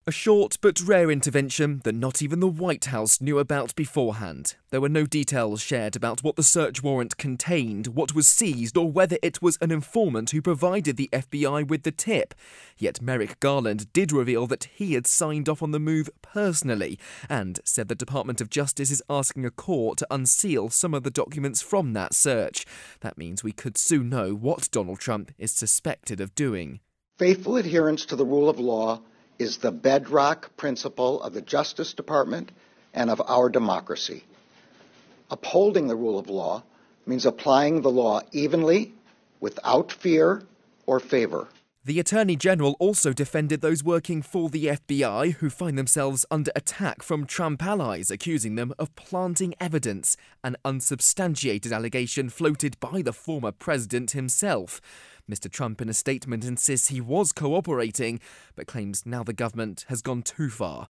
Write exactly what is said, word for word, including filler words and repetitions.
A short but rare intervention that not even the White House knew about beforehand. There were no details shared about what the search warrant contained, what was seized, or whether it was an informant who provided the F B I with the tip. Yet Merrick Garland did reveal that he had signed off on the move personally and said the Department of Justice is asking a court to unseal some of the documents from that search. That means we could soon know what Donald Trump is suspected of doing. Faithful adherence to the rule of law is the bedrock principle of the Justice Department and of our democracy. Upholding the rule of law means applying the law evenly, without fear or favor. The Attorney General also defended those working for the F B I who find themselves under attack from Trump allies, accusing them of planting evidence, an unsubstantiated allegation floated by the former president himself. Mister Trump in a statement insists he was cooperating, but claims now the government has gone too far.